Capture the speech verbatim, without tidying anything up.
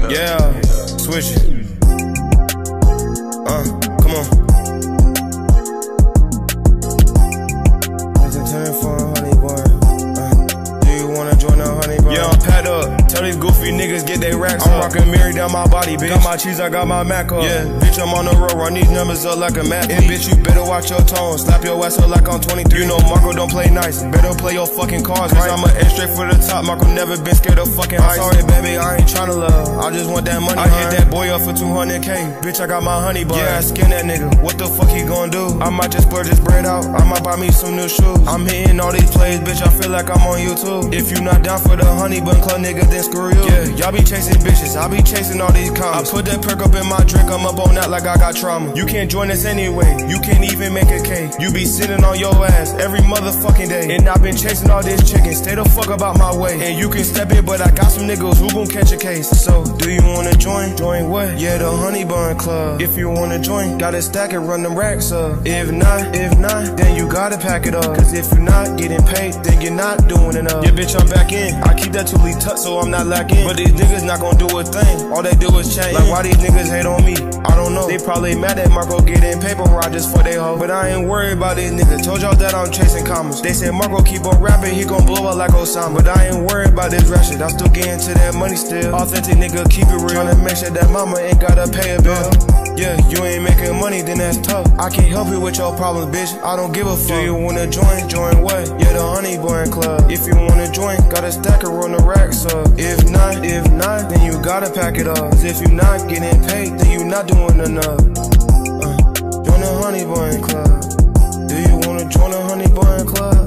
Yeah, switch it. Uh, come on. It's a ten for a honey boy. Uh, do you wanna join the honey boy? Yeah, I'm packed up. Tell these goofy niggas get they racks. I'm rockin' Mary down my body, bitch. Got my cheese, I got my Mac up. Yeah, bitch, I'm on the road, run these numbers up like a map. And bitch, you better watch your tone. Slap your ass up like I'm twenty-three. You know Marco don't play nice. Better play your fucking cards, right? Cause I'ma aim straight for the top. Marco never been scared of fucking ice. I'm sorry, baby, I ain't tryna love. I just want that money. I hit that boy up for two hundred K. Bitch, I got my honey bun. Yeah, I skin that nigga. What the fuck he gon' do? I might just splurge his bread out. I might buy me some new shoes. I'm hitting all these plays, bitch. I feel like I'm on YouTube. If you not down for the honey bun club, nigga, then screw you. Yeah, y'all be chasing bitches. I be chasing all these comments. I put that perk up in my drink. I'm up on that like I got trauma. You can't join us anyway. You can't even make a cake. You be sitting on your ass every motherfucking day. And I've been chasing all this chicken. Stay the fuck about my way. And you can step it, but I got some niggas who gon' catch a case. So, do you wanna join? Join what? Yeah, the honey bun club. If you wanna join, gotta stack it, run them racks up. If not, if not, then you gotta pack it up. Cause if you're not getting paid, then you're not doing enough. Yeah, bitch, I'm back in. I keep that two-lead tuck so I'm not lacking. But these niggas not gon' do a thing. All they do is change. Like, why these niggas hate on me? I don't know. They probably mad at Marco getting paper rock just for they hoe. But I ain't worried about these niggas. Told y'all that I'm chasing commas. They said Marco keep on rapping, he gon' blow up like Osama. But I ain't worried about this rap shit. I'm still getting to that money still. Authentic nigga, keep it real. Tryna make sure that mama ain't gotta pay a bill. Yeah, you ain't making money, then that's tough. I can't help you with your problems, bitch. I don't give a fuck. Do you wanna join? Join what? Yeah, the honey boy club. If you wanna join, gotta stack it, run the racks up. If not, if not, then you gotta pack it up. Cause if you not getting paid, then you not doing enough. Uh, join the honey boy club. Do you wanna join the honey boy club?